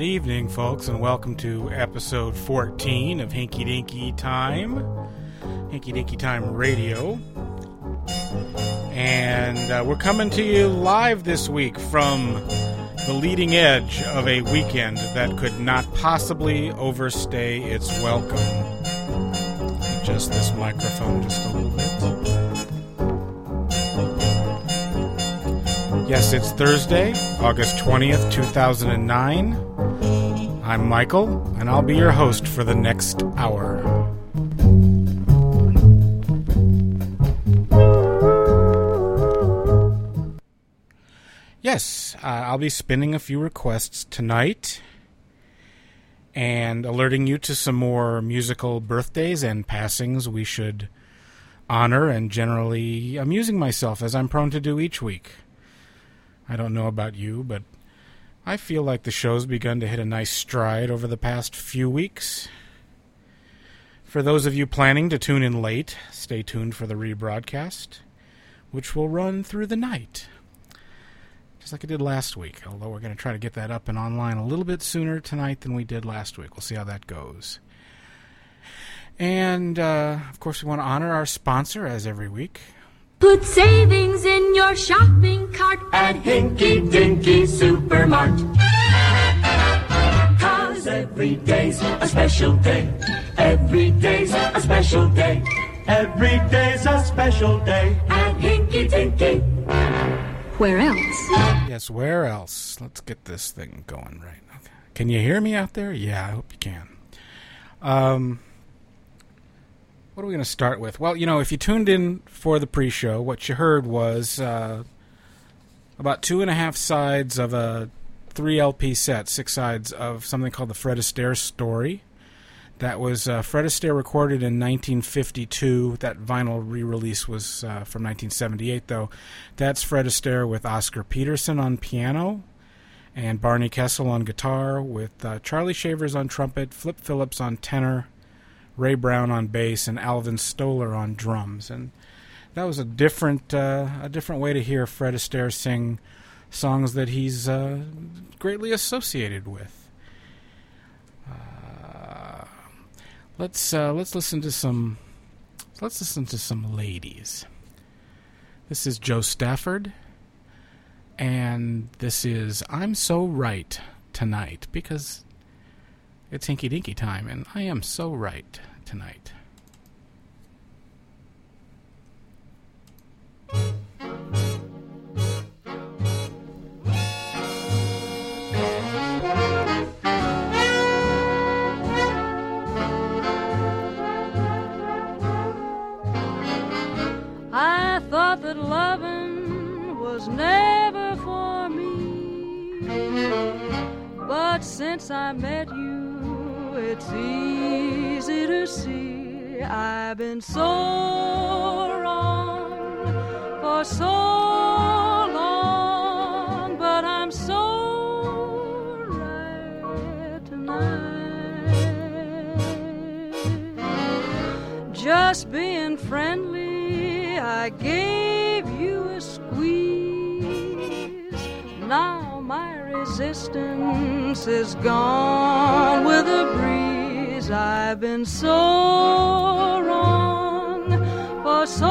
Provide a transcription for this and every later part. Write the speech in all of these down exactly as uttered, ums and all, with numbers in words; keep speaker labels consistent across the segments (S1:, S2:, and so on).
S1: evening, folks, and welcome to episode fourteen of Hinky Dinky Time, Hinky Dinky Time Radio. And uh, we're coming to you live this week from the leading edge of a weekend that could not possibly overstay its welcome. Adjust this microphone just a little bit. Yes, it's Thursday, August twentieth, two thousand nine. I'm Michael, and I'll be your host for the next hour. Yes, uh, I'll be spinning a few requests tonight and alerting you to some more musical birthdays and passings we should honor, and generally amusing myself as I'm prone to do each week. I don't know about you, but I feel like the show's begun to hit a nice stride over the past few weeks. For those of you planning to tune in late, stay tuned for the rebroadcast, which will run through the night, just like it did last week, although we're going to try to get that up and online a little bit sooner tonight than we did last week. We'll see how that goes. And, uh, of course, we want to honor our sponsor, as every week.
S2: Put savings in your shopping cart at Hinky Dinky Supermart. 'Cause every day's a special day. Every day's a special day. Every day's a special day at Hinky Dinky. Where else?
S1: Yes, where else? Let's get this thing going right. Okay. Can you hear me out there? Yeah, I hope you can. Um... What are we going to start with? Well, you know, if you tuned in for the pre-show, what you heard was uh, about two and a half sides of a three L P set, six sides of something called the Fred Astaire Story. That was uh, Fred Astaire recorded in nineteen fifty-two. That vinyl re-release was uh, from nineteen seventy-eight, though. That's Fred Astaire with Oscar Peterson on piano and Barney Kessel on guitar, with uh, Charlie Shavers on trumpet, Flip Phillips on tenor, Ray Brown on bass, and Alvin Stoller on drums. And that was a different uh, a different way to hear Fred Astaire sing songs that he's uh, greatly associated with. Uh, let's uh, let's listen to some let's listen to some ladies. This is Joe Stafford, and this is I'm So Right Tonight, because it's Hinky Dinky time, and I am so right tonight.
S3: I thought that loving was never for me, but since I met you, it's easy to see I've been so wrong for so long, but I'm so right tonight. Just being friendly, I gave you a squeeze. Now my resistance is gone with a breeze. I've been so wrong for so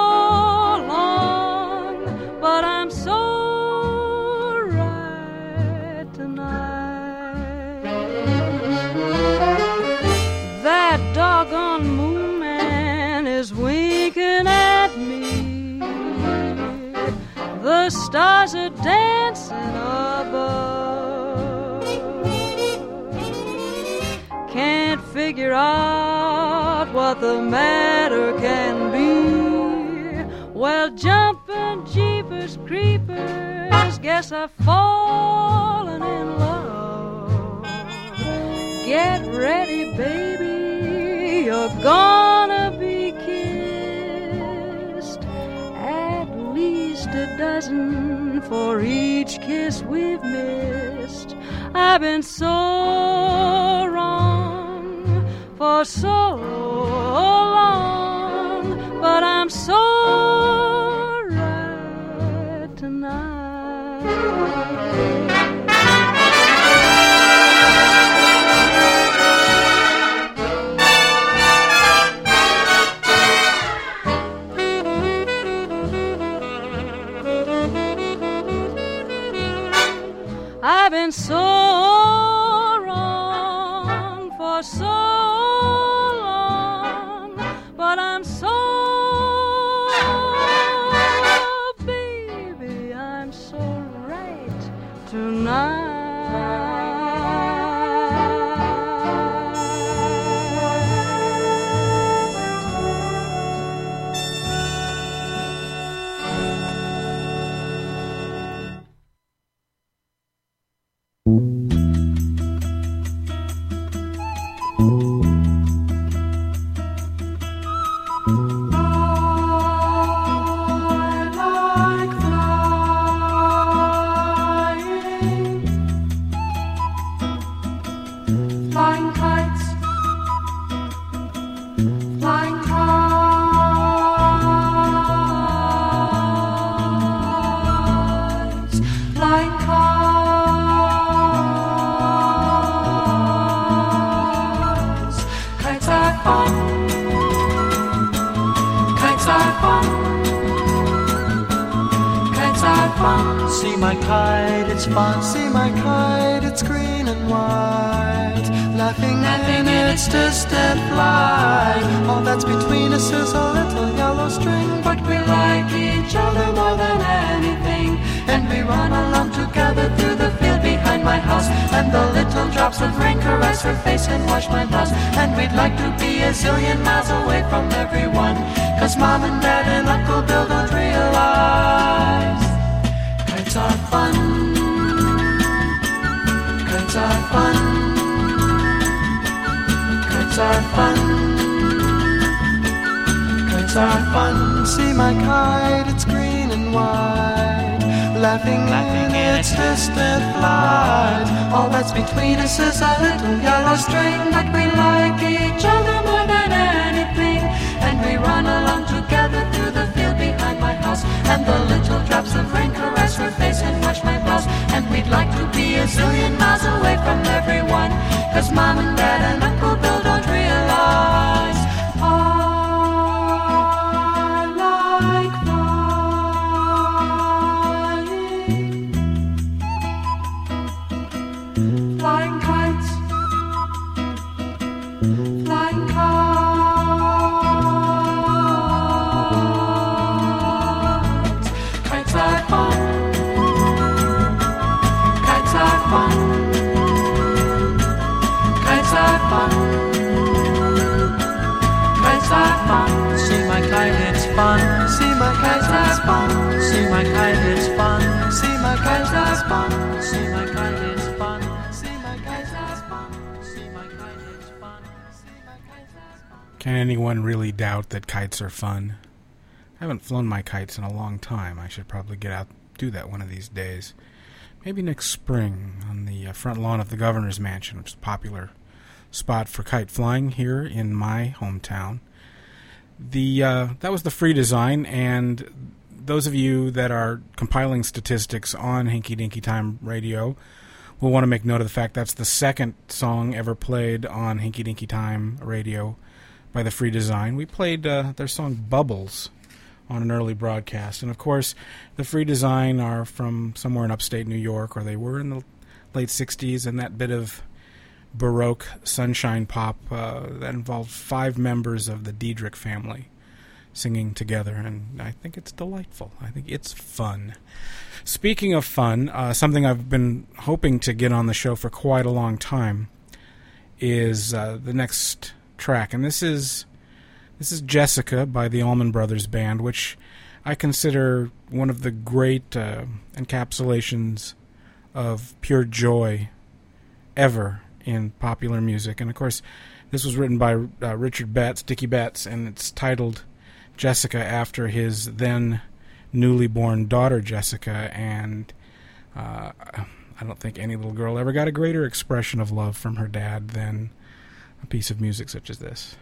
S3: long, but I'm so right tonight. That doggone moon man is winking at me. The stars are dancing above. Can't figure out what the matter can be. Well, jumping jeepers creepers, guess I've fallen in love. Get ready, baby, you're gonna be kissed. At least a dozen for each kiss we've missed. I've been so wrong for so long, but I'm so right tonight. been so wrong for so long, but I'm so, baby, I'm so right tonight.
S4: See my kite, it's fun. See my kite, it's green and white. Laughing, laughing in its distant flight. All that's between us is a little yellow string, but we like each other more than anything. And we run along together through the field behind my house. And the little drops of rain caress her face and wash my blouse. And we'd like to be a zillion miles away from everyone, 'cause Mom and Dad and Uncle Bill don't realize kites are fun. Kites are fun. Kites are fun. Kites are fun. See my kite, it's green and white. Laughing, laughing in its distant flight. All that's between us is a little yellow string, but we like each other more than anything. And we run along together through the field behind my house. And the little drops of rain caress her face and wash my blouse. And we'd like to be a zillion miles away from everyone, 'cause Mom and Dad and Uncle Bill don't realize I like flying. Flying kites. Flying kites. Kites are fun. Kites are fun. Kites are fun. Kites are fun. See my kite, it's fun. See my kite, it's fun. See my kite, it's fun. See my kite, it's fun. See my kite, it's fun. See my kite, it's fun. See my kite, it's fun. See my kite, it's fun.
S1: Can anyone really doubt that kites are fun? I haven't flown my kites in a long time. I should probably get out do that one of these days. Maybe next spring on the uh, front lawn of the Governor's Mansion, which is a popular spot for kite flying here in my hometown. The uh, that was the free design, and those of you that are compiling statistics on Hinky Dinky Time Radio will want to make note of the fact that's the second song ever played on Hinky Dinky Time Radio by the free design. We played uh, their song Bubbles on an early broadcast. And of course, the free design are from somewhere in upstate New York, or they were in the late sixties, and that bit of Baroque sunshine pop uh, that involved five members of the Diedrich family singing together, and I think it's delightful. I think it's fun. Speaking of fun, uh, something I've been hoping to get on the show for quite a long time is uh, the next track, and this is this is Jessica by the Allman Brothers Band, which I consider one of the great uh, encapsulations of pure joy ever in popular music. And of course, this was written by uh, Richard Betts, Dickie Betts, and it's titled Jessica after his then newly born daughter Jessica. And uh, I don't think any little girl ever got a greater expression of love from her dad than a piece of music such as this.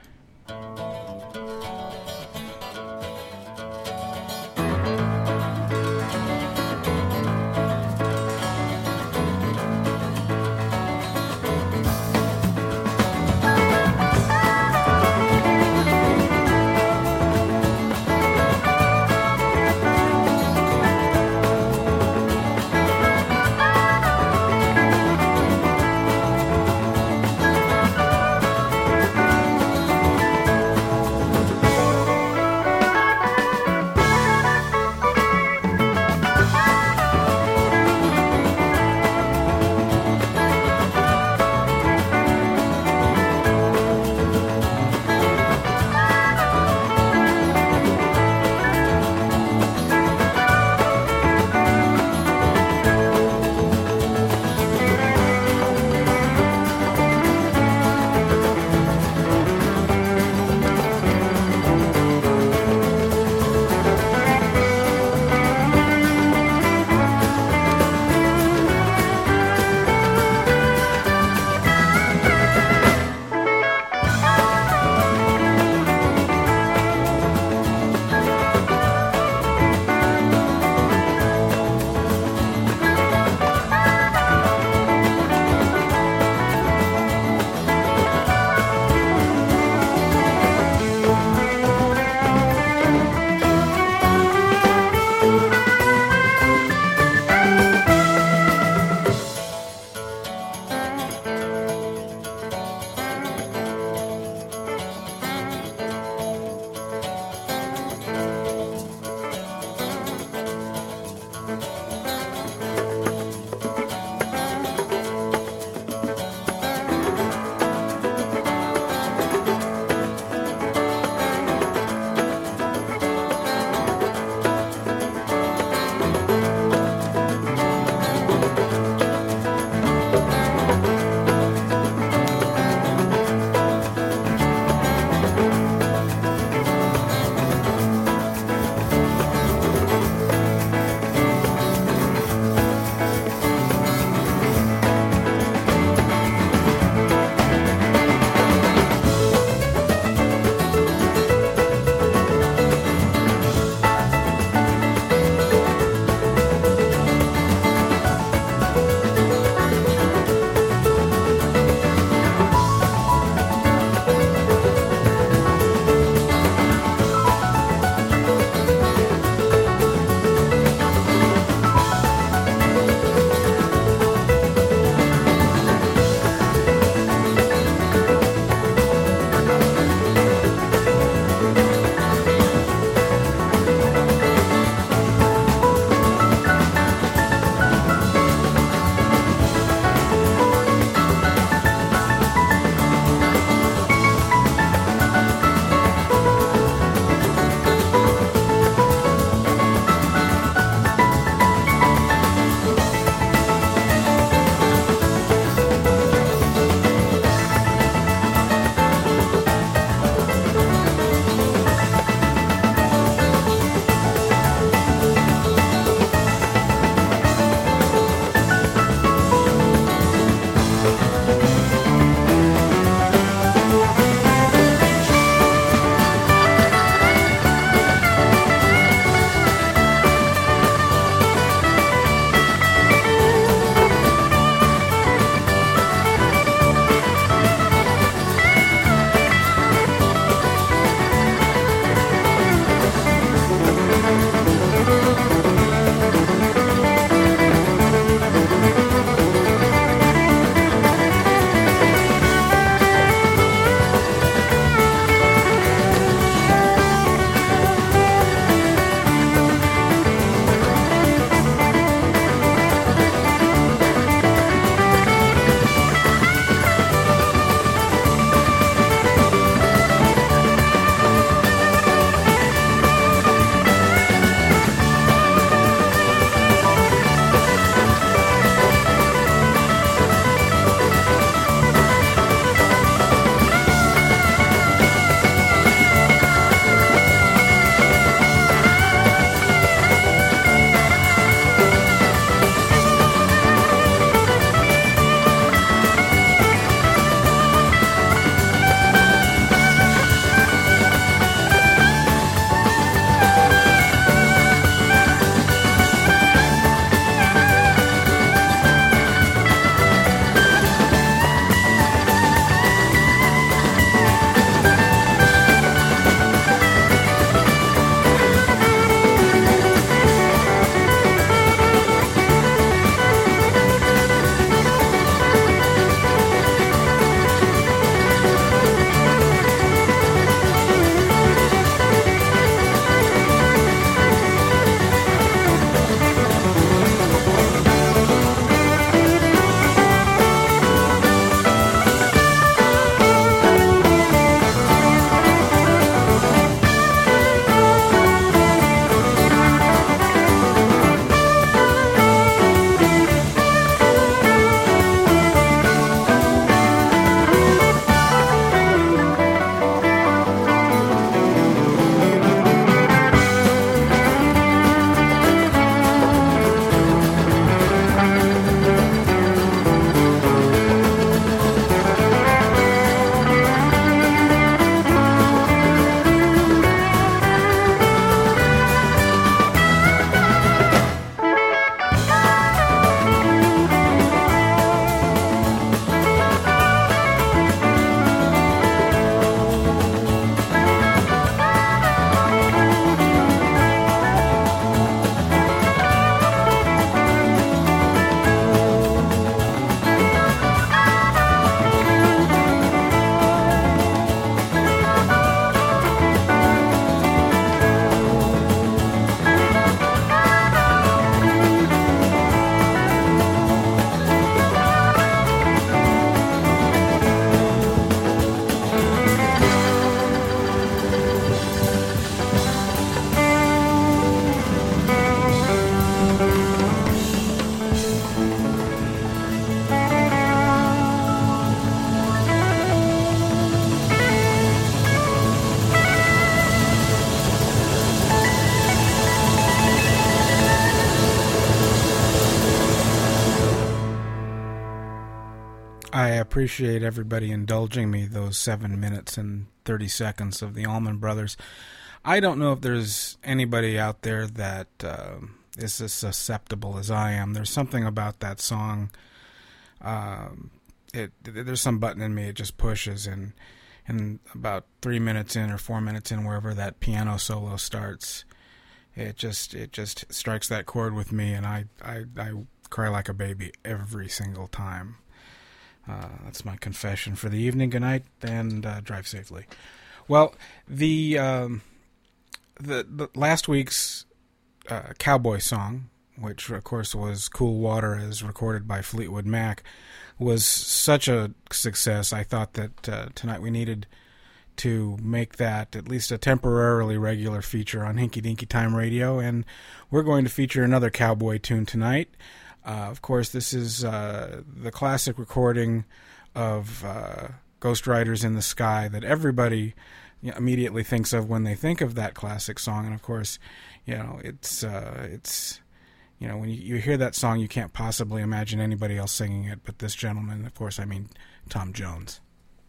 S1: I appreciate everybody indulging me those seven minutes and thirty seconds of the Allman Brothers. I don't know if there's anybody out there that uh, is as susceptible as I am. There's something about that song. Um, it there's some button in me it just pushes, and and about three minutes in or four minutes in, wherever that piano solo starts, it just it just strikes that chord with me, and I I, I cry like a baby every single time. Uh, that's my confession for the evening. Good night, and uh, drive safely. Well, the um, the, the last week's uh, cowboy song, which of course was "Cool Water," as recorded by Fleetwood Mac, was such a success. I thought that uh, tonight we needed to make that at least a temporarily regular feature on Hinky Dinky Time Radio, and we're going to feature another cowboy tune tonight. Uh, of course, this is uh, the classic recording of uh, Ghost Riders in the Sky that everybody you know, immediately thinks of when they think of that classic song. And of course, you know, it's uh, it's you know when you, you hear that song, you can't possibly imagine anybody else singing it but this gentleman. Of course, I mean Tom Jones.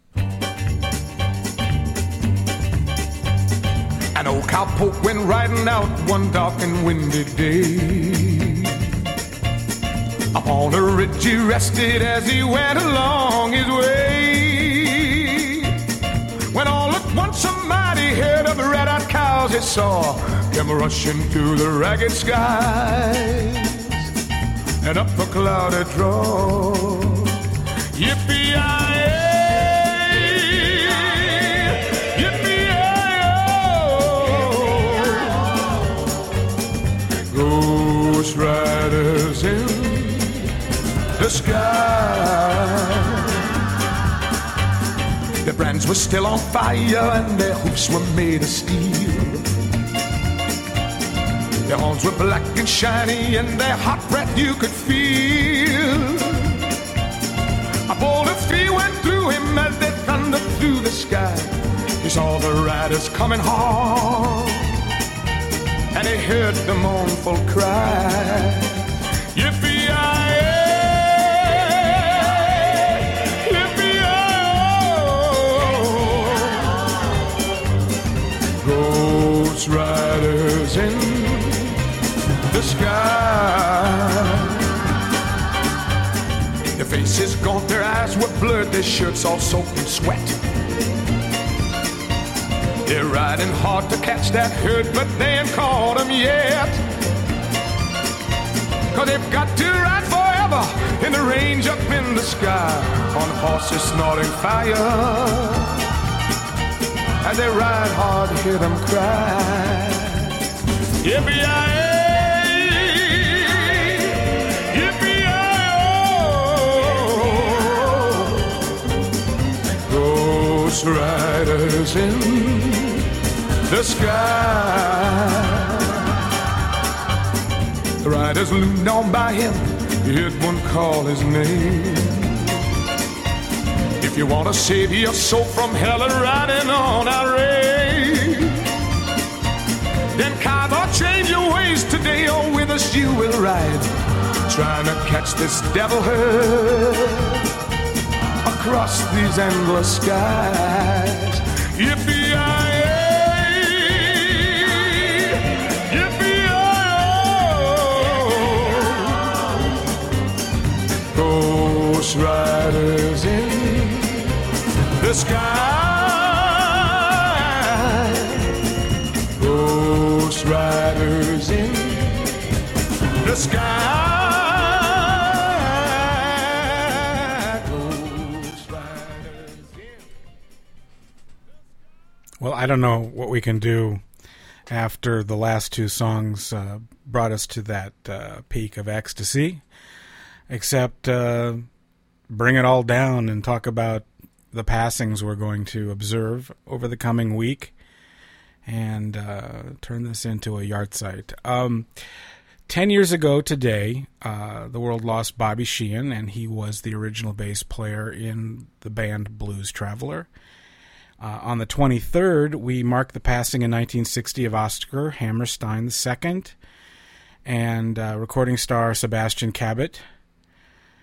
S5: An old cowpoke went riding out one dark and windy day. Upon a ridge he rested as he went along his way. When all at once a mighty herd of red-eyed cows he saw came rushing through the ragged skies and up a cloudy draw. Yippee-yi-yi, yippee-yi-yi, Ghost Riders in the sky. Their brands were still on fire and their hoofs were made of steel. Their horns were black and shiny and their hot breath you could feel. A bolt of three went through him as they thundered through the sky. He saw the riders coming hard and he heard the mournful cry. Yippee-yi-yi, Ghost Riders in the sky. Their faces gaunt, their eyes were blurred, their shirts all soaked in sweat. They're riding hard to catch that herd, but they ain't caught them yet. Cause they've got to ride forever in the range up in the sky on horses snorting fire. As they ride hard to hear them cry. Yippee-yi-yi, yippee-yi-yi, Ghost Riders in the sky. The riders loomed on by him, he heard one call his name. If you want to save your soul from hell and riding on our rail, then carve or change your ways today, or with us you will ride, trying to catch this devil herd across these endless skies. Yippee-yi-yi, yippee-yi-yi, Ghost Riders in the sky. Ghost Riders in the sky. Ghost Riders in.
S1: Well, I don't know what we can do after the last two songs uh, brought us to that uh, peak of ecstasy, except uh, bring it all down and talk about the passings we're going to observe over the coming week and uh, turn this into a yard site. Um, ten years ago today, uh, the world lost Bobby Sheehan, and he was the original bass player in the band Blues Traveler. Uh, on the twenty-third, we mark the passing in nineteen sixty of Oscar Hammerstein the Second and uh, recording star Sebastian Cabot.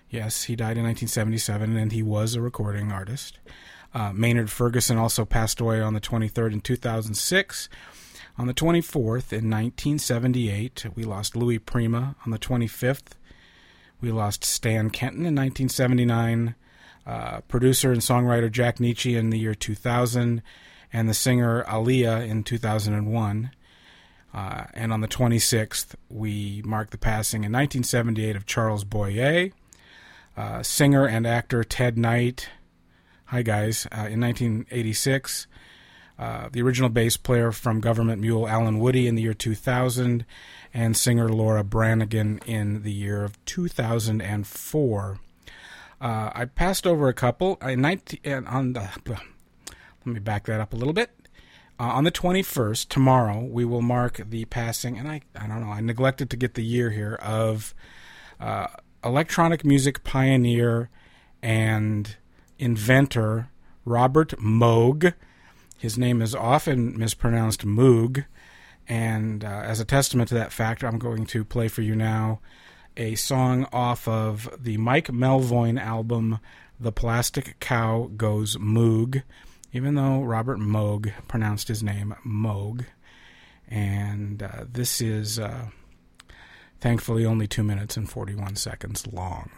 S1: Yes, he died in nineteen seventy-seven, and he was a recording artist. Uh, Maynard Ferguson also passed away on the twenty-third in two thousand six. On the twenty-fourth in nineteen seventy-eight, we lost Louis Prima. On the twenty-fifth, we lost Stan Kenton in nineteen seventy-nine. Uh, producer and songwriter Jack Nitzsche in the year two thousand, and the singer Aaliyah in two thousand one. Uh, and on the twenty-sixth, we mark the passing in nineteen seventy-eight of Charles Boyer, uh, singer and actor Ted Knight. Hi, guys. Uh, in nineteen eighty-six, uh, the original bass player from Government Mule, Alan Woody, in the year two thousand, and singer Laura Branigan in the year of two thousand four. Uh, I passed over a couple. I nineteen on the. Let me back that up a little bit. Uh, on the twenty-first, tomorrow, we will mark the passing, and I, I don't know, I neglected to get the year here, of uh, electronic music pioneer and inventor Robert Moog. His name is often mispronounced Moog, and uh, as a testament to that fact, I'm going to play for you now a song off of the Mike Melvoin album, The Plastic Cow Goes Moog, even though Robert Moog pronounced his name Moog. And uh, this is, uh, thankfully, only two minutes and forty-one seconds long.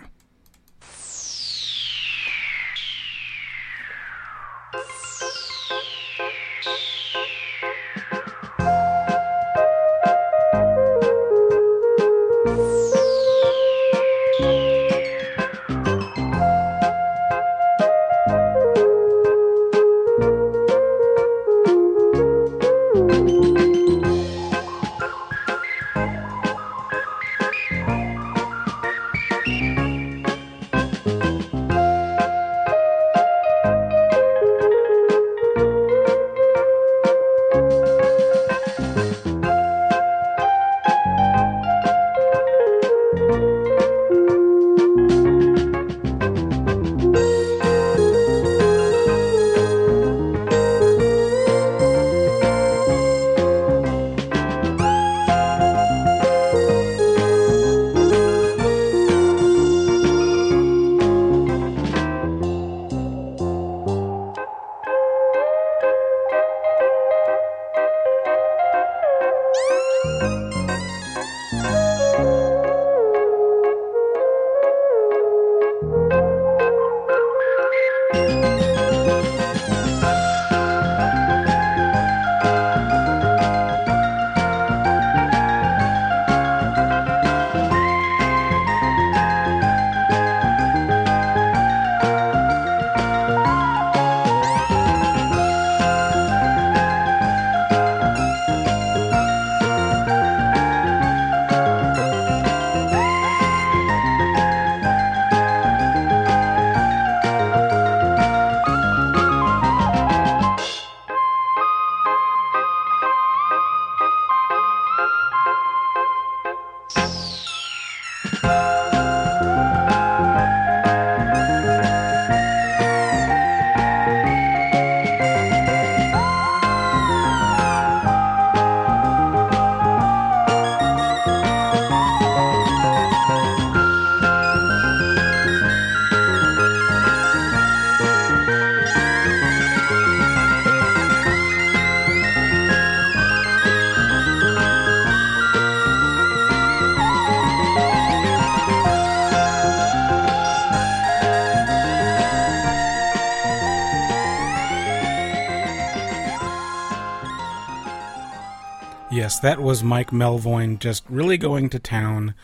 S1: Yes, that was Mike Melvoin just really going to town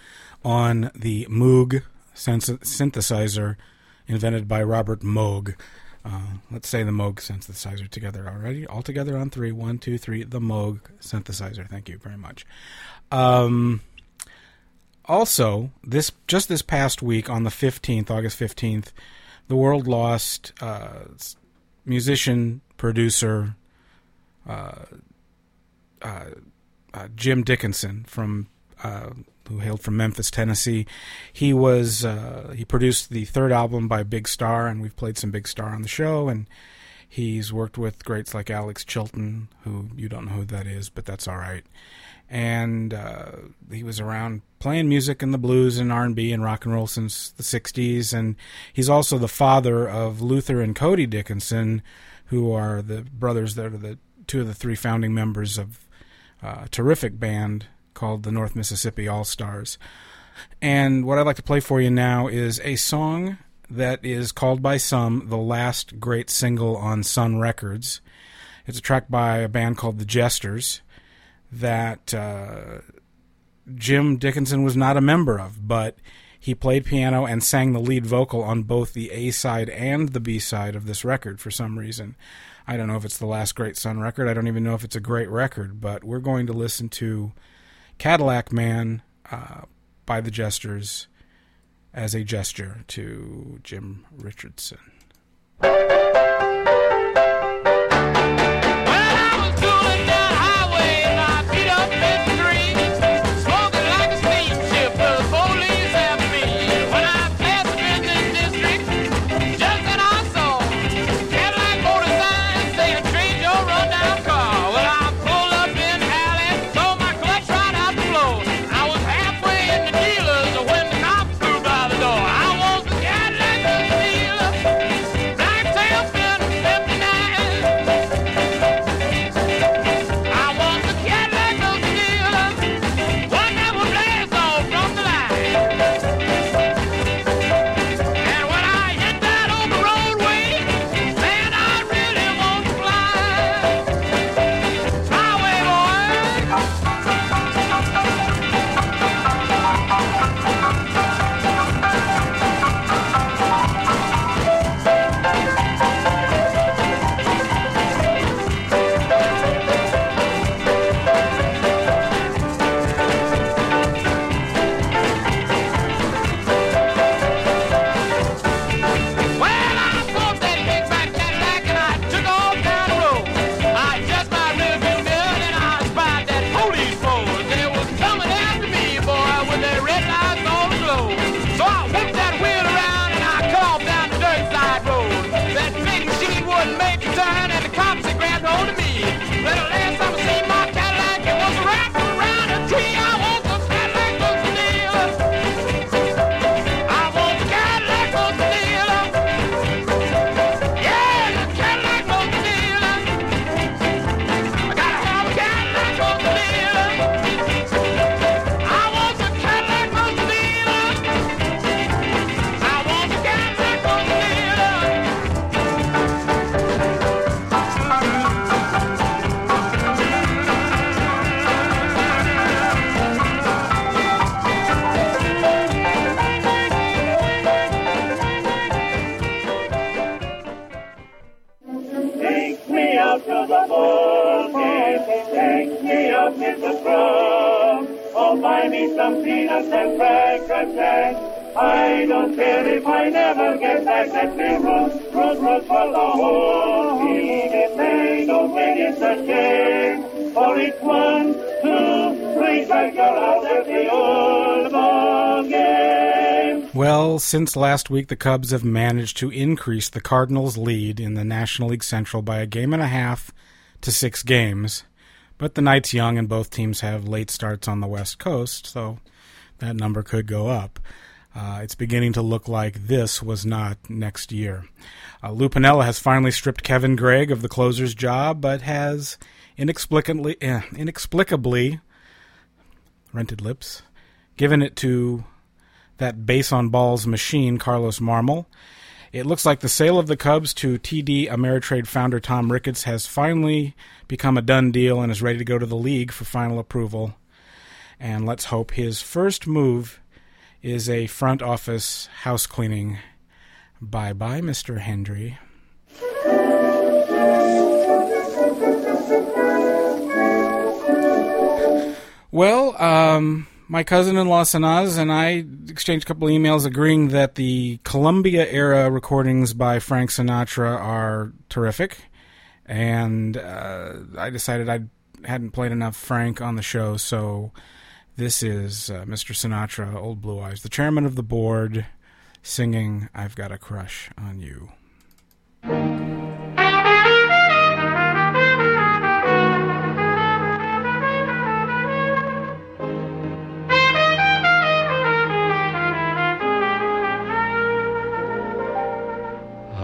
S1: on the Moog synthesizer invented by Robert Moog. Uh, let's say the Moog synthesizer together already. All together on three. One, two, three. The Moog synthesizer. Thank you very much. Um, also, this just this past week on the fifteenth, August fifteenth, the world lost uh, musician, producer, uh, uh, uh, Jim Dickinson from uh, who hailed from Memphis, Tennessee. He was uh, he produced the third album by Big Star, and we've played some Big Star on the show, and he's worked with greats like Alex Chilton, who you don't know who that is, but that's all right. and uh, he was around playing music in the blues and R and B and rock and roll since the sixties, and he's also the father of Luther and Cody Dickinson, who are the brothers that are the two of the three founding members of uh, a terrific band called the North Mississippi All-Stars. And what I'd like to play for you now is a song that is called by some the last great single on Sun Records. It's a track by a band called the Jesters that uh, Jim Dickinson was not a member of, but he played piano and sang the lead vocal on both the A-side and the B-side of this record for some reason. I don't know if it's the last great Sun record. I don't even know if it's a great record, but we're going to listen to Cadillac Man uh, by the Jesters as a gesture to Jim Richardson. Well, since last week, the Cubs have managed to increase the Cardinals' lead in the National League Central by a game and a half to six games. But the night's young, and both teams have late starts on the West Coast, so that number could go up. Uh, it's beginning to look like this was not next year. Uh, Lou Piniella has finally stripped Kevin Gregg of the closer's job, but has inexplicably, eh, inexplicably, rented lips, given it to that base-on-balls machine, Carlos Marmol. It looks like the sale of the Cubs to T D Ameritrade founder Tom Ricketts has finally become a done deal and is ready to go to the league for final approval. And let's hope his first move is a front office house cleaning. Bye-bye, Mister Hendry. Well, um... my cousin-in-law Sanaz and I exchanged a couple of emails agreeing that the Columbia-era recordings by Frank Sinatra are terrific, and uh, I decided I hadn't played enough Frank on the show, so this is uh, Mister Sinatra, Old Blue Eyes, the chairman of the board, singing I've Got a Crush on You.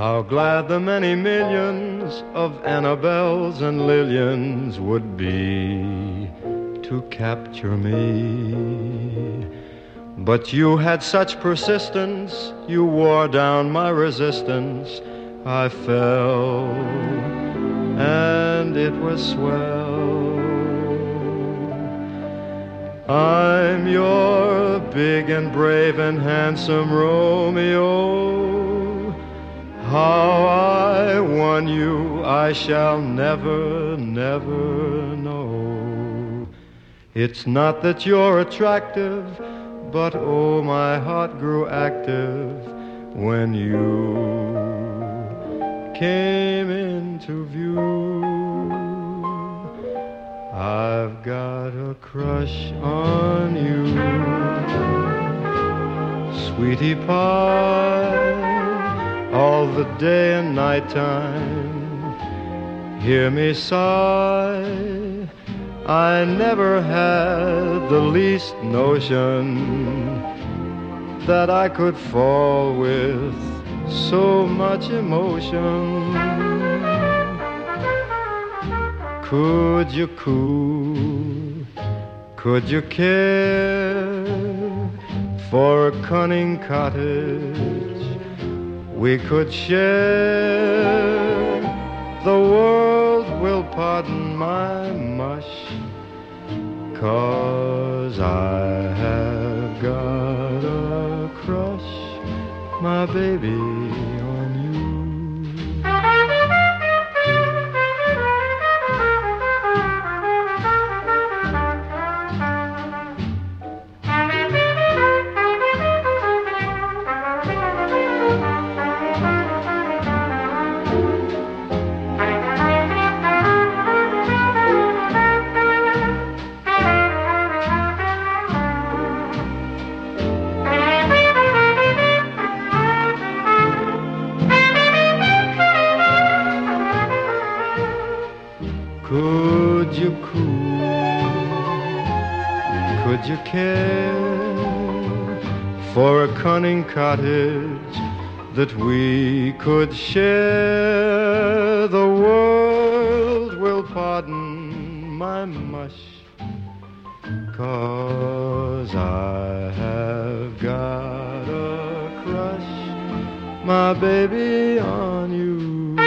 S6: How glad the many millions of Annabelles and Lillians would be to capture me. But you had such persistence, you wore down my resistance. I fell, and it was swell. I'm your big and brave and handsome Romeo. How I won you, I shall never, never know. It's not that you're attractive, but oh, my heart grew active when you came into view. I've got a crush on you, sweetie pie, all the day and night time. Hear me sigh, I never had the least notion that I could fall with so much emotion. Could you coo, could you care for a cunning cottage we could share? The world will pardon my mush, 'cause I have got a crush, my baby, on you. Could you coo, could you care for a cunning cottage that we could share? The world will pardon my mush, 'cause I have got a crush, my baby, on you.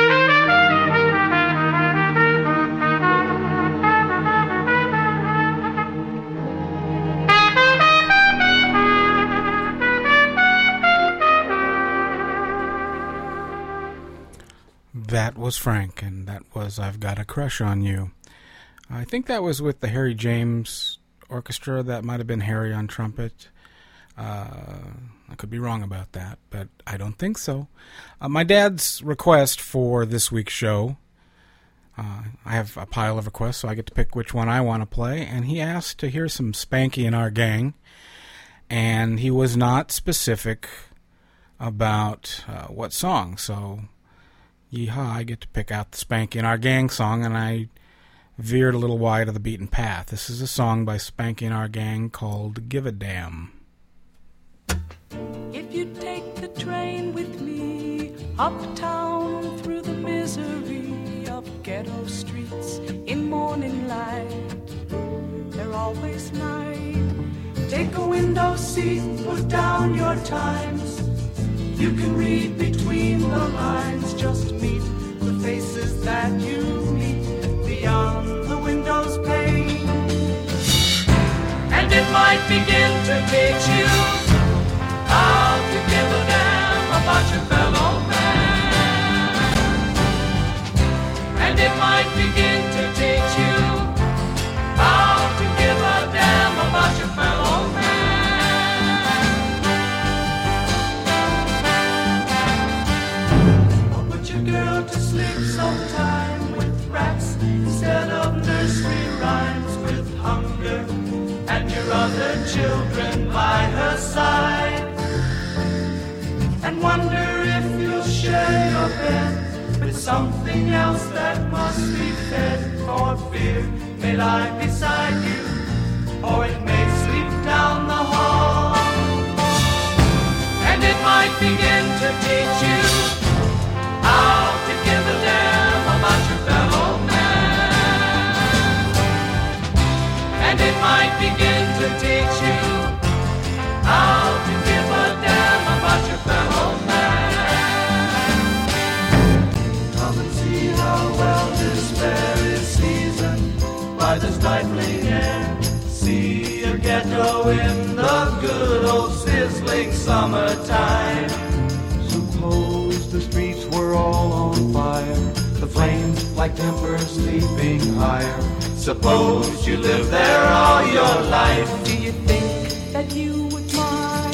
S1: That was Frank, and that was I've Got a Crush on You. I think that was with the Harry James Orchestra. That might have been Harry on trumpet. Uh, I could be wrong about that, but I don't think so. Uh, my dad's request for this week's show, uh, I have a pile of requests, so I get to pick which one I want to play, and he asked to hear some Spanky and Our Gang, and he was not specific about uh, what song, so yeehaw, I get to pick out the Spanky and Our Gang song, and I veered a little wide of the beaten path. This is a song by Spanky and Our Gang called Give a Damn.
S7: If you take the train with me uptown through the misery of ghetto streets in morning light, they're always night. Take a window seat, put down your times. You can read between the lines, just meet the faces that you meet beyond the window's pane. And it might begin to teach you how to give a damn about your fellow man. And it might begin to teach you how to give a damn about your fellow man. Girl to sleep sometime with rats instead of nursery rhymes, with hunger and your other children by her side, and wonder if you'll share your bed with something else that must be fed, for fear may lie beside you, or it may sleep down the hall. And it might begin to teach you
S4: summertime. Suppose the streets were all on fire, the flames like tempers leaping higher. Suppose you lived there all your life.
S7: Do you think that you would mind?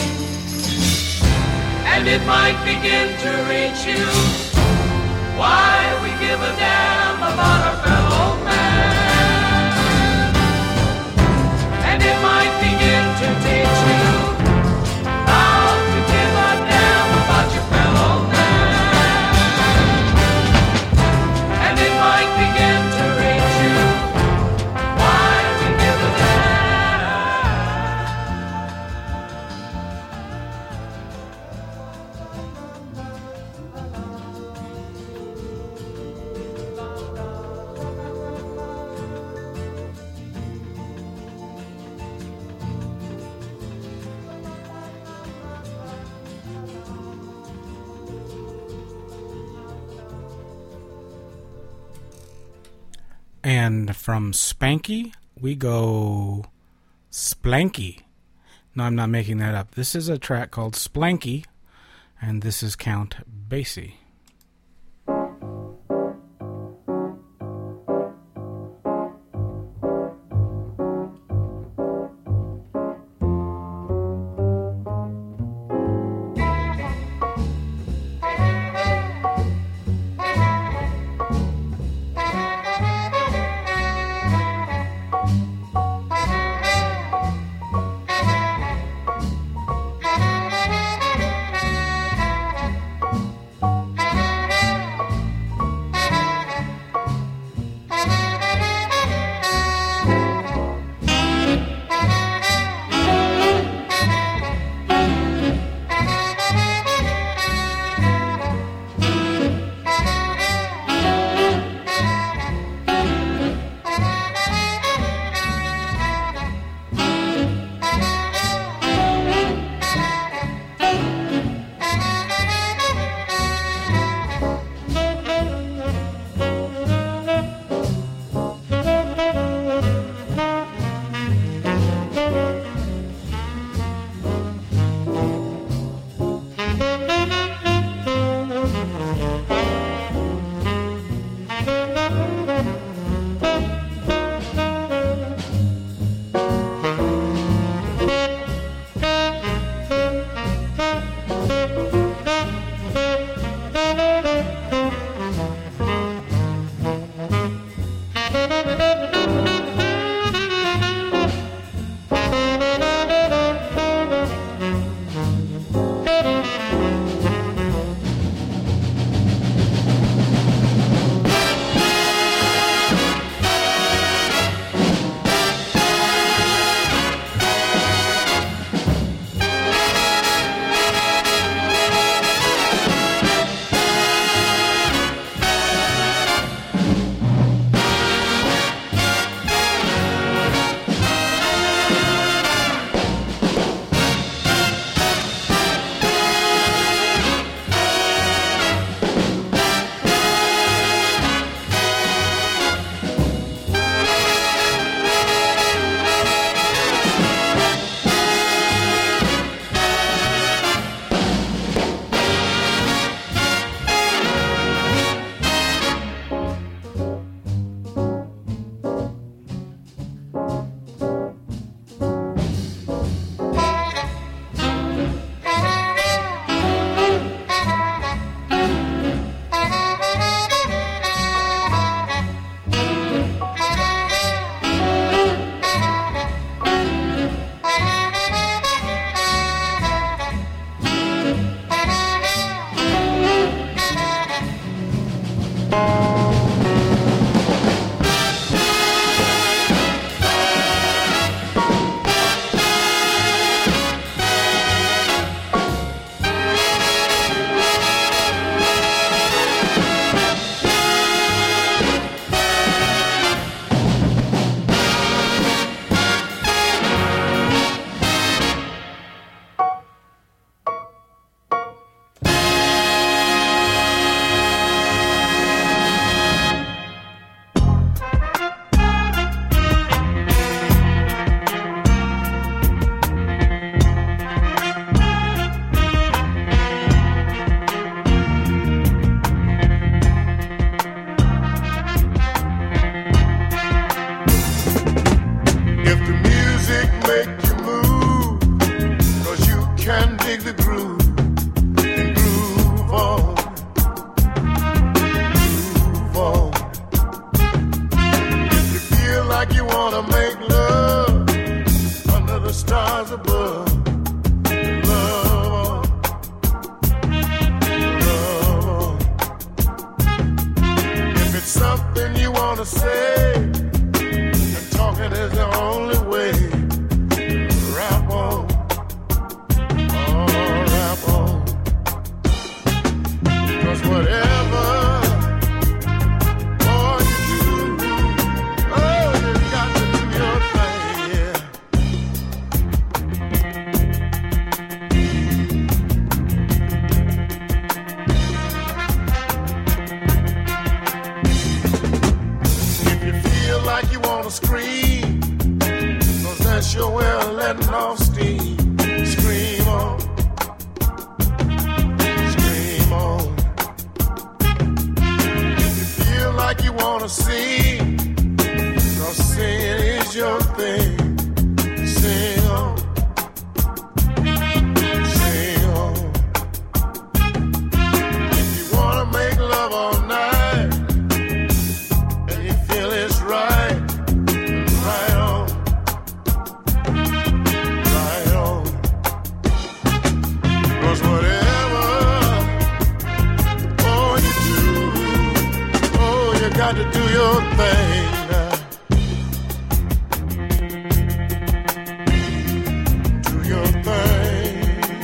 S4: And it might begin to reach you why we give a damn about our fellow man. And it might begin to teach you how to give a damn about your fellow man. And it might begin to reach you why we give a damn.
S1: And from Spanky, we go Splanky. No, I'm not making that up. This is a track called Splanky, and this is Count Basie.
S4: Thank you.
S8: dig the groove and groove on, groove on. If you feel like you wanna make love under the stars above, love on, love on. If it's something you wanna say, and talking is the only way, rap on. Whatever, oh, you do, oh, you got to do your thing, yeah. If you feel like you want to scream, 'cause that's your way of letting off steam, scream on. Like you wanna sing, 'cause singing is your thing. Sing on, sing on. If you wanna make love all night, and you feel it's right, right on, right on. 'Cause whatever, oh, you do, you got to do your thing now. Do your thing.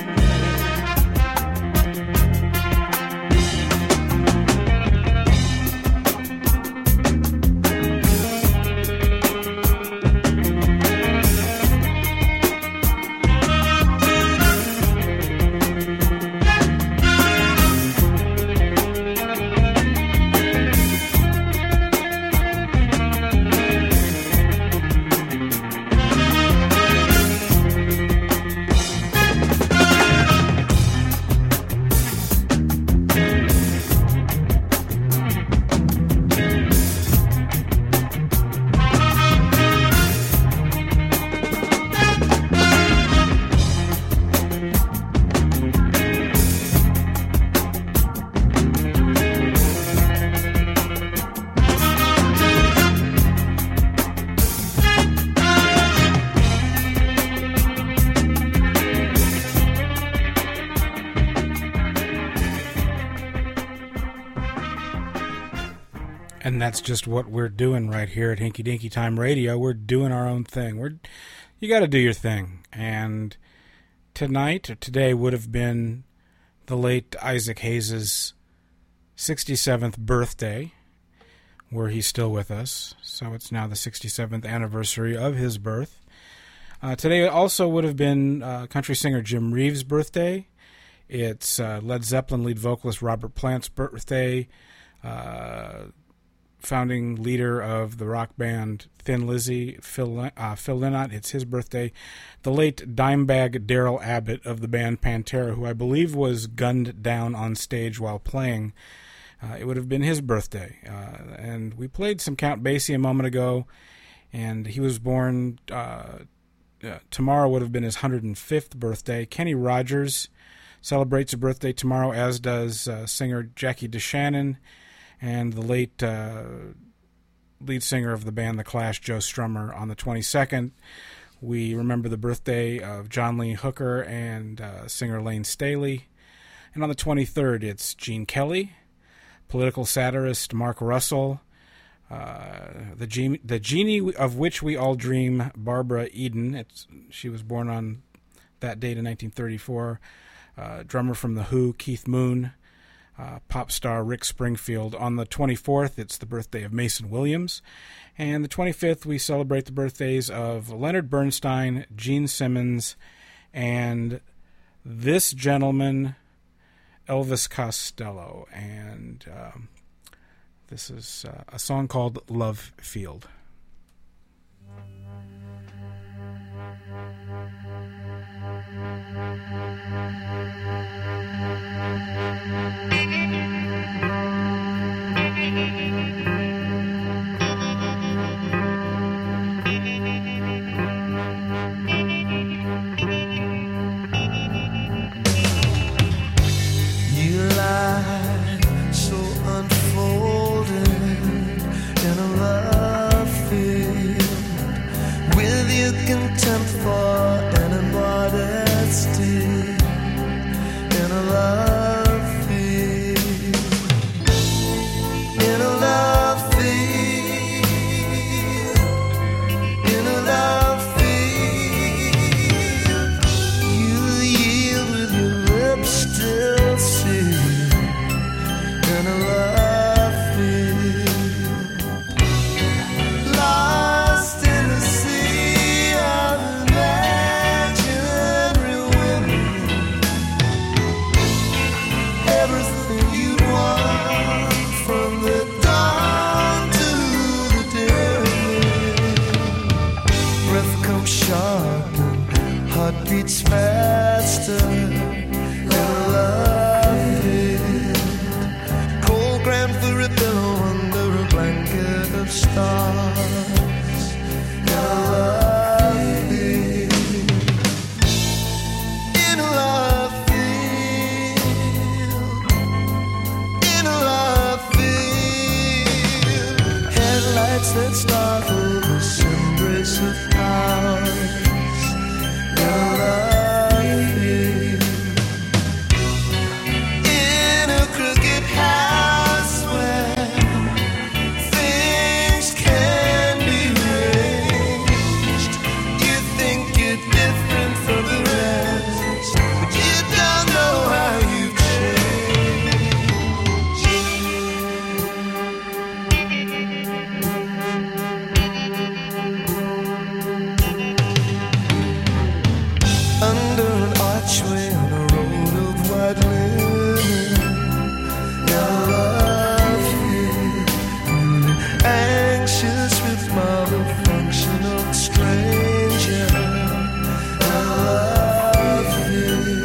S1: And that's just what we're doing right here at Hinky Dinky Time Radio. We're doing our own thing. We're, you got to do your thing. And tonight, or today, would have been the late Isaac Hayes' sixty-seventh birthday, were he still with us. So it's now the sixty-seventh anniversary of his birth. Uh, today also would have been uh, country singer Jim Reeves' birthday. It's uh, Led Zeppelin lead vocalist Robert Plant's birthday. Uh... founding leader of the rock band Thin Lizzy, Phil, uh, Phil Lynott. It's his birthday. The late Dimebag Darrell Abbott of the band Pantera, who I believe was gunned down on stage while playing. Uh, it would have been his birthday. Uh, and we played some Count Basie a moment ago, and he was born, uh, uh, tomorrow would have been his one hundred fifth birthday. Kenny Rogers celebrates a birthday tomorrow, as does uh, singer Jackie DeShannon, and the late uh, lead singer of the band The Clash, Joe Strummer, on the twenty-second. We remember the birthday of John Lee Hooker and uh, singer Lane Staley. And on the twenty-third, it's Gene Kelly, political satirist Mark Russell, uh, the, G- the genie of which we all dream, Barbara Eden. It's, she was born on that date in nineteen thirty-four. Uh, drummer from The Who, Keith Moon. Uh, pop star Rick Springfield. On the twenty-fourth, it's the birthday of Mason Williams. And the twenty-fifth, we celebrate the birthdays of Leonard Bernstein, Gene Simmons, and this gentleman, Elvis Costello. And um, this is uh, a song called Love Field.
S4: wasted in a love field, in a love field, in a love field. You yield with your lips still sealed in a love field, lost in a sea of imaginary women. Everything you want from the dawn to the day. Breath comes sharp and heart beats faster in a love field. Cold ground for a pillow under a blanket of stars in a love field, in a love field, in a love field. Headlights that startle the embrace of powers in a love field, in a crooked house where things can be arranged. You think you're different from the rest, but you don't know how you've under an archway on a road of white linen, in a love field, anxious with malfunctional stranger, in a love field,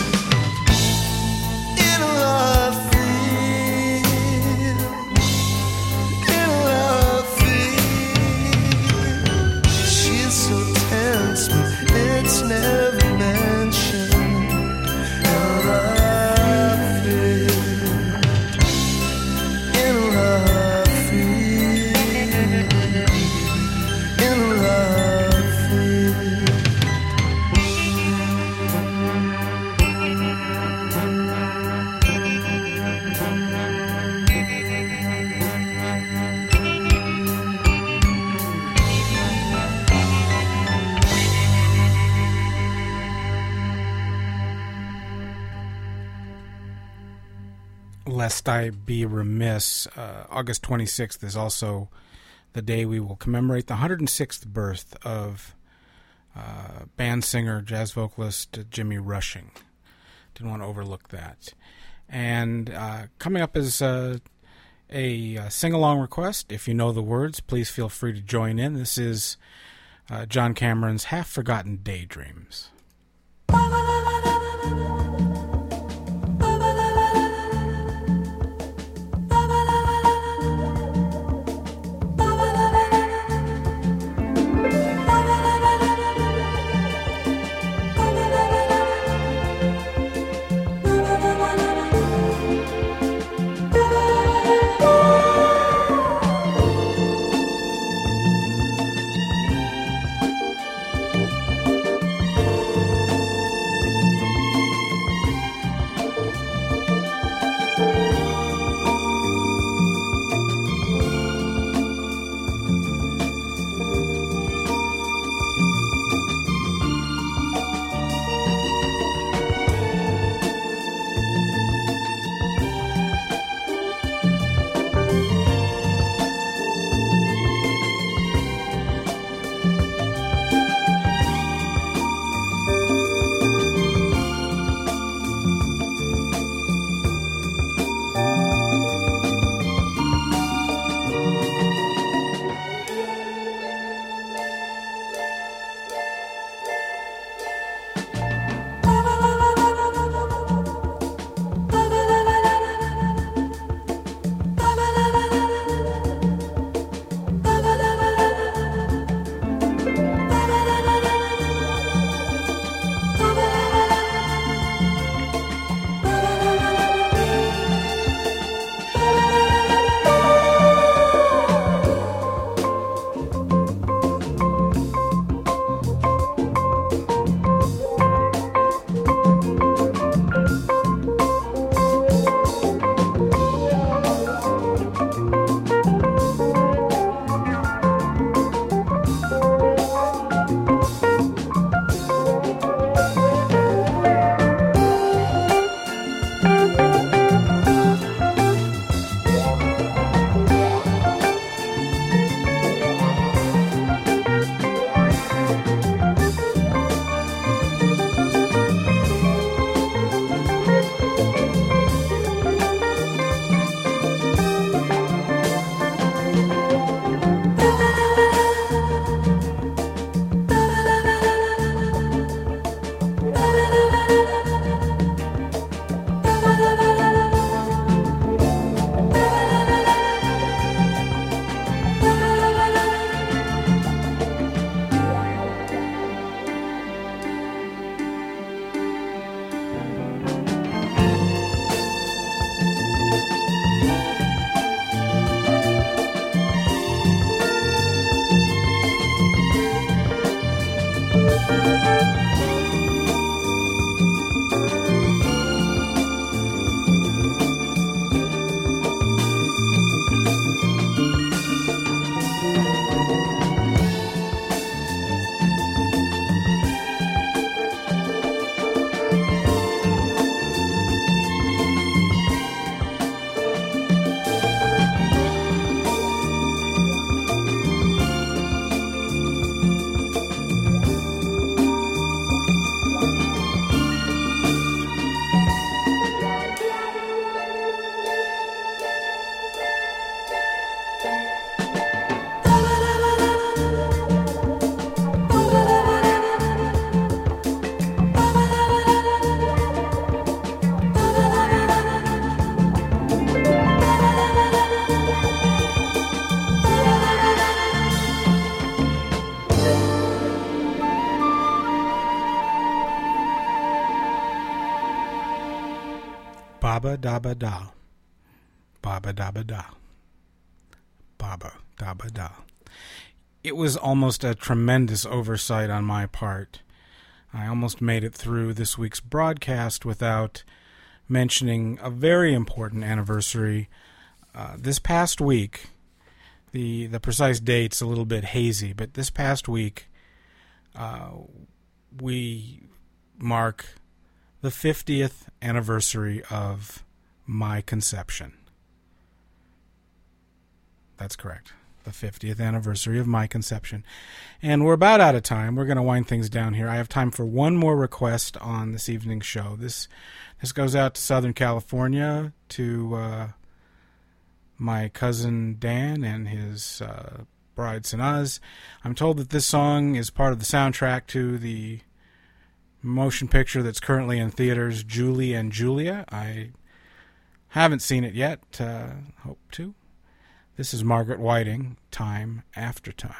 S4: in a love field, in a love field. She's so tense, but it's never mentioned in a love field, in a love field, in a love field.
S1: Lest I be remiss, uh, August twenty-sixth is also the day we will commemorate the one hundred sixth birth of uh, band singer, jazz vocalist Jimmy Rushing. Didn't want to overlook that. And uh, coming up is uh, a, a sing-along request. If you know the words, please feel free to join in. This is uh, John Cameron's Half-Forgotten Daydreams.
S4: Thank
S1: Baba Dabba Da. Baba Dabba Da. Baba Dabba Da. It was almost a tremendous oversight on my part. I almost made it through this week's broadcast without mentioning a very important anniversary. Uh, this past week, the the precise date's a little bit hazy, but this past week, uh, we mark the fiftieth anniversary of my conception. That's correct. The fiftieth anniversary of my conception. And we're about out of time. We're going to wind things down here. I have time for one more request on this evening's show. This this goes out to Southern California, to uh, my cousin Dan and his uh, bride Sanaz. I'm told that this song is part of the soundtrack to the motion picture that's currently in theaters, Julie and Julia. I haven't seen it yet. Uh, hope to. This is Margaret Whiting, Time After Time.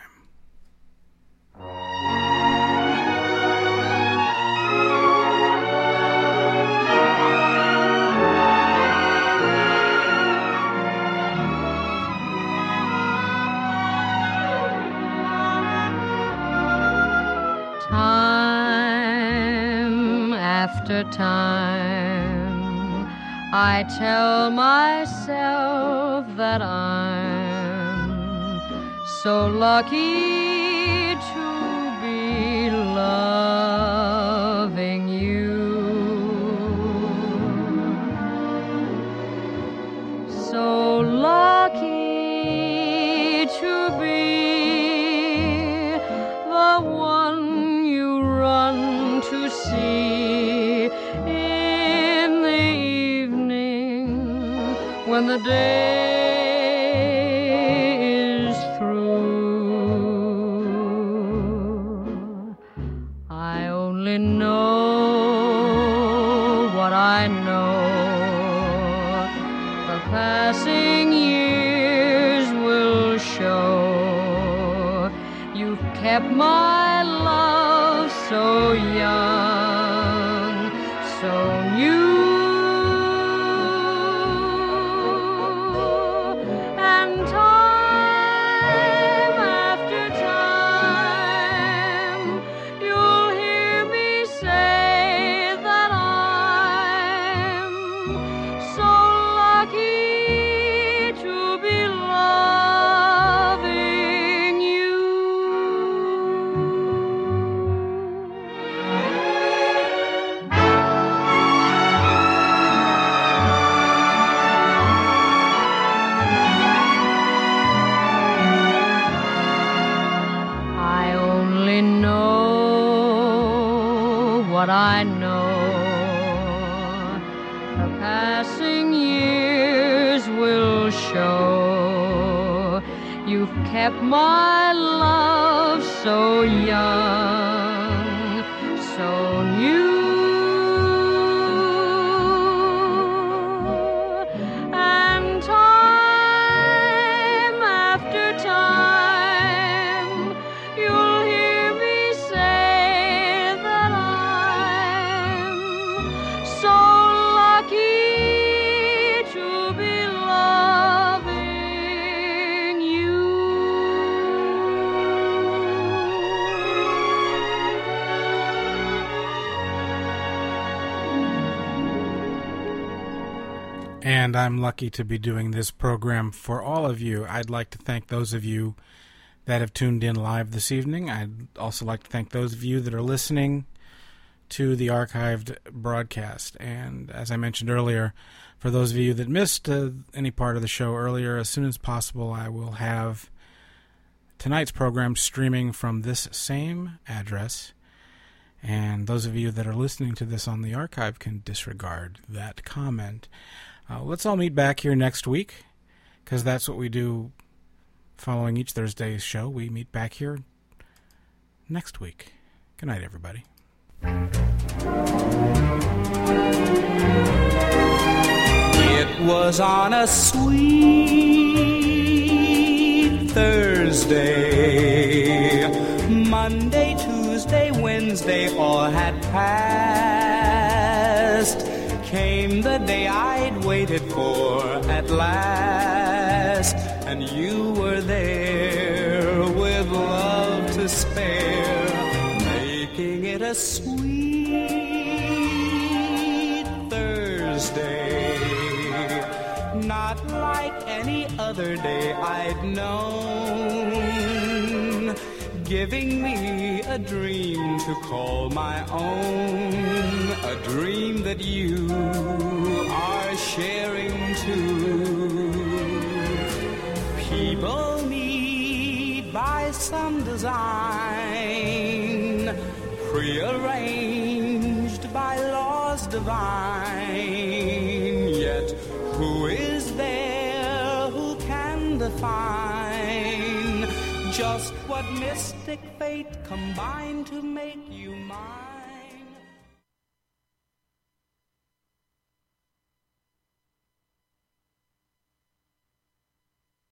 S3: Time after time, I tell myself that I'm so lucky to be loving you, so lucky to be the one you run to see in the evening when the day is through. I only know what I know. The passing years will show. You've kept my love so young, so new. I know the passing years will show. You've kept my love so young, so new. And time after time, you'll hear me say
S1: and I'm lucky to be doing this program for all of you. I'd like to thank those of you that have tuned in live this evening. I'd also like to thank those of you that are listening to the archived broadcast. And as I mentioned earlier, for those of you that missed uh, any part of the show earlier, as soon as possible I will have tonight's program streaming from this same address. And those of you that are listening to this on the archive can disregard that comment. Uh, let's all meet back here next week, because that's what we do following each Thursday's show. We meet back here next week. Good night, everybody.
S9: It was on a sweet Thursday, Monday, Tuesday, Wednesday all had passed. came the day I'd waited for at last, and you were there with love to spare, making it a sweet Thursday, not like any other day I'd known, giving me a dream to call my own, a dream that you are sharing too. People meet by some design, prearranged by laws divine, yet who is there who can define just what mystic fate combined to make you mine?